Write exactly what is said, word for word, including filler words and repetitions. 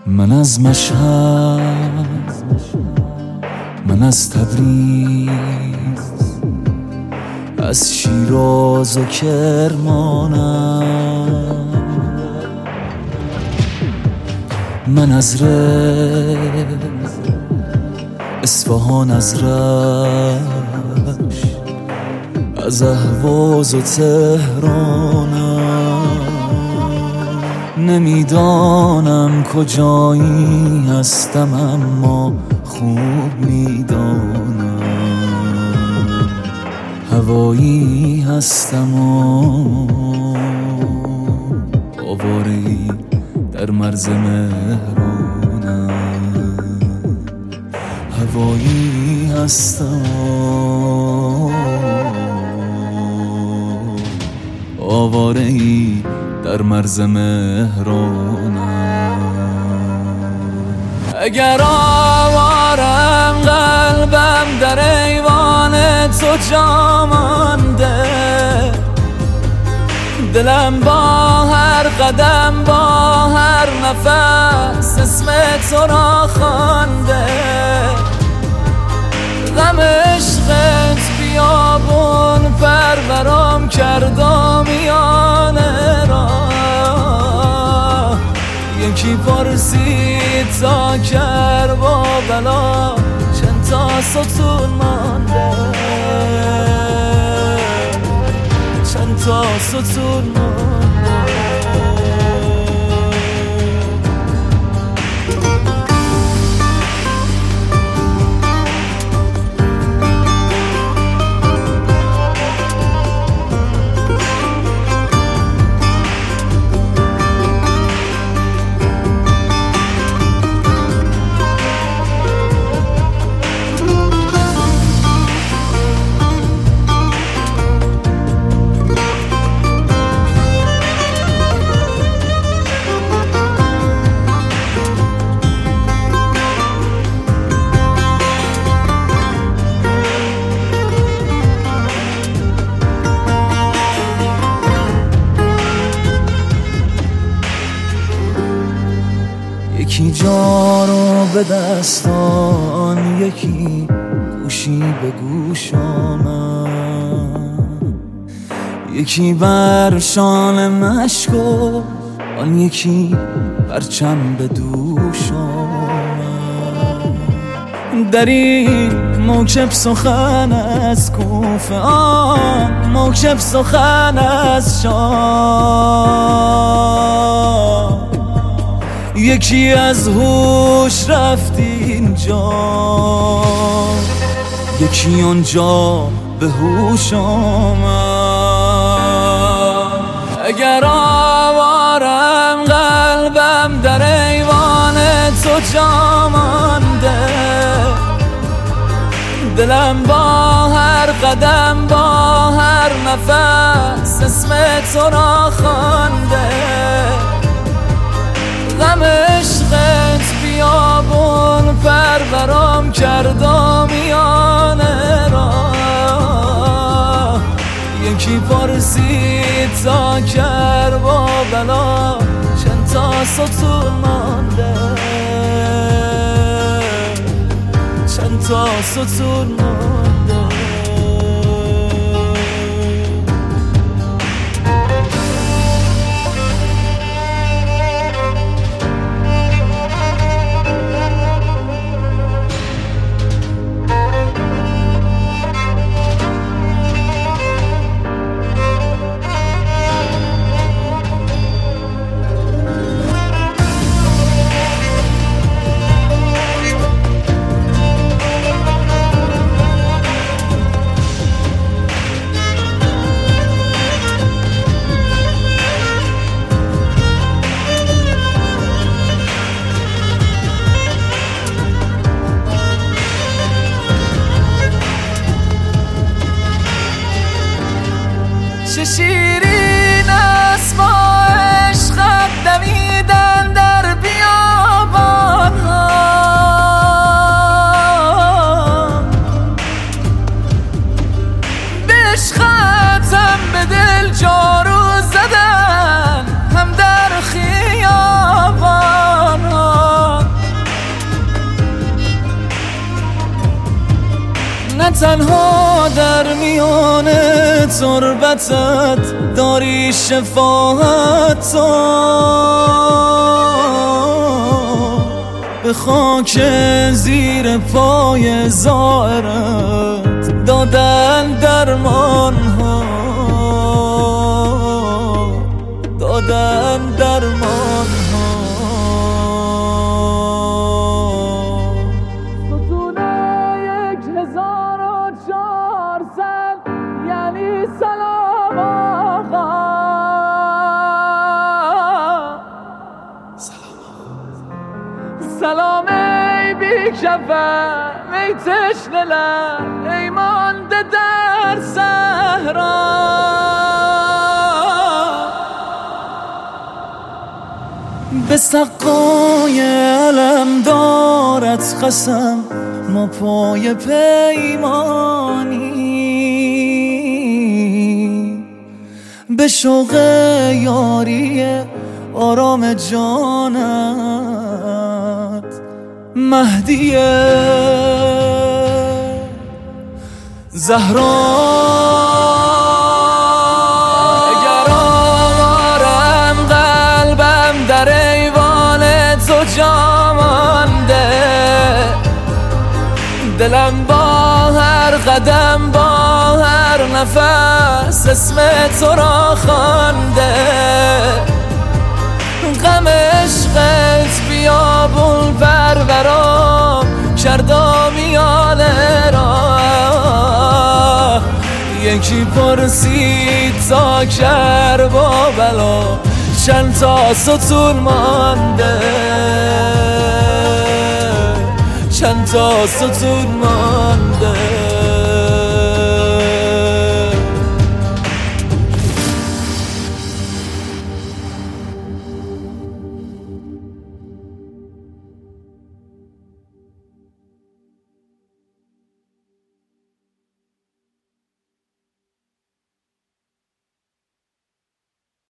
من از مشهد، من از تبریز، از شیراز و کرمانم، من از رز، اصفهان، از رشت، از اهواز و تهرانم. نمیدانم کجایی هستم اما خوب میدانم هوایی هستم و آواره‌ای در مرز مهرانم. هوایی هستم و آواره‌ای در مرز مهرانم. اگر آوارم قلبم در ایوان تو جا مانده، دلم با هر قدم با هر نفس اسم تو را خوانده. غم عشقت بیابون پرورم کرد و میانه را. یکی پرسید تا کرب و بلا چند تا ستون مانده، چند تا ستون مانده. یکی جا رو به دستان، یکی گوشی به گوشانم، یکی بر شانه مشکو، آن یکی پرچم به دوشانم. در این موکب سخن از کوفه، آن موکب سخن از شام. یکی از هوش رفت اینجا، یکی آنجا به هوش آمد. اگر آوارم قلبم در ایوان تو جا مانده، دلم با هر قدم با هر نفس اسم تو را خوانده. غم عشقت بیابون پرورم کرد و میانه را. یکی پرسید تا کرب و بلا چند تا ستون مانده، چند تا ستون مانده. تربتت داری شفاعت تو به خاک زیر پای زائرت دادن درمان ها، دادن درمان ها. ستون یک هزار و چهارصد یعنی سلام آقا، سلام ای بی کفن ای تشنه لب ای مانده در صحرا، به سقای علم دارت قسم ما پای پیمانی، به شوق یاری آرام جانت مهدیه زهرا. اگر آوارم قلبم در ایوان تو جا مانده، دلم با هر قدم با هر نفس اسم تو را خوانده، غم عشقت بیابون پرورام کردا میانه را، یکی پرسید تا کربا بلا چند تا ستون مانده، چند تا ستون مانده.